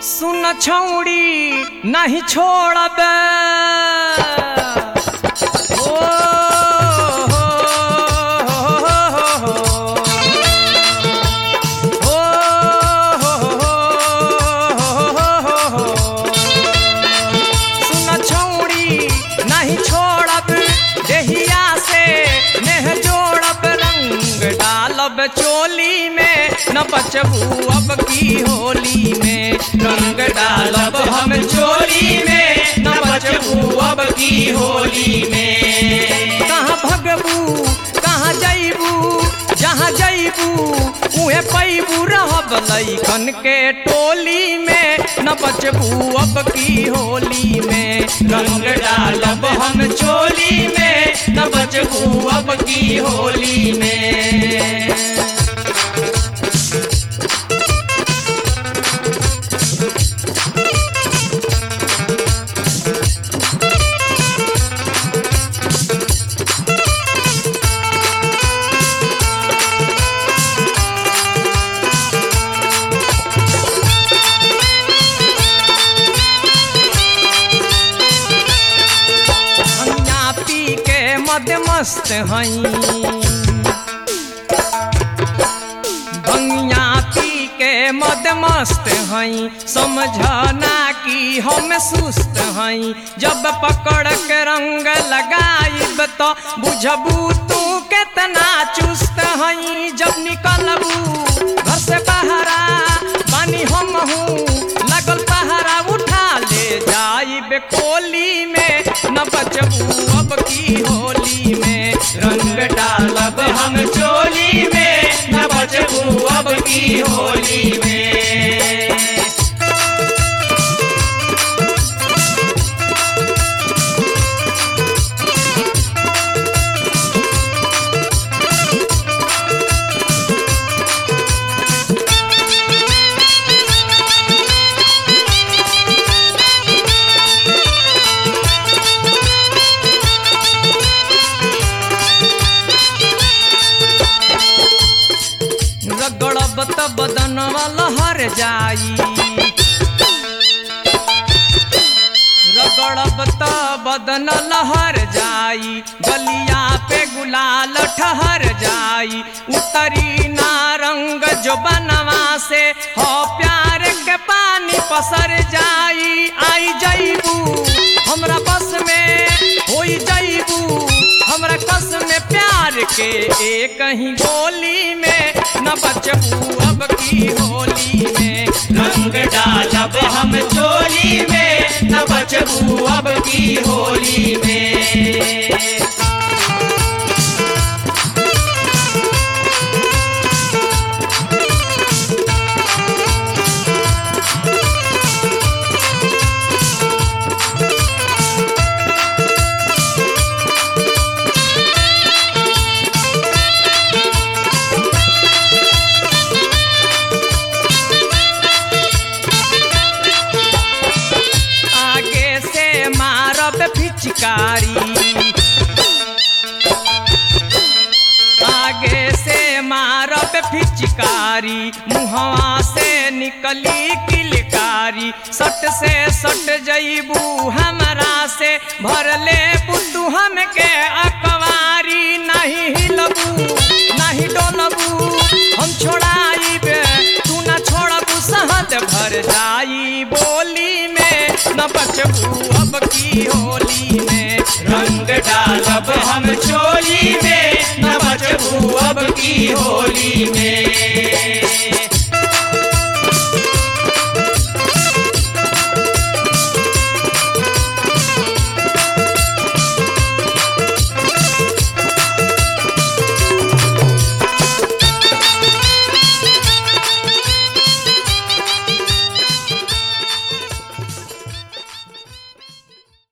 सुन छौड़ी नहीं छोड़बे ओ सुन छौड़ी नहीं छोड़ब देहिया से नेह जोड़ब रंग डालब चोली में न बचबू अब की होली में रंग डालब हम चोली में न बचबू अब की होली में। कहाँ भगबू कहाँ जैबू जहाँ जैबू उहे पैबू रहब लइकन के टोली में न बचबू अब की होली में रंग डालब हम चोली में न बचबू अब की होली में। मद मस्त हई भंगिया पी के मद मस्त हई समझना कि हम सुस्त हई जब पकड़ के रंग लगाइब तो बुझबू तू कितना चुस्त हई। जब निकलबू घर से बहरा बानी हम हूँ लगल पहरा उठा ले जाइब कोली में न बचबू अब की होली में रंग डालब हम चोली में न बचबू अब की होली में। रगड़ब त बदनवा लहर जाई रगड़ब त बदन लहर जाई गलिया पे गुलाल ठहर जाई उतरी ना रंग जो बनवा से हो प्यार के पानी पसर जाई। आई जईबू हमरा बस में होई जईबू हमरा कस में प्यार के एक ही गोली में न बचबू अब की होली में रंग डालब हम चोली में न बचबू अब की होली में। पिचकारी आगे से मारब पिचकारी मुहवा से निकली किलकारी सट से सट जईबू हमरा से भर ले पुतू हमके अकवारी नहीं हिलबू नहीं डोलबू हम छोड़ाइबे तू न छोड़बू सहद भर जाई बोली में न बचबू अब की होली में रंग डालब हम चोली में न बचबू अब की होली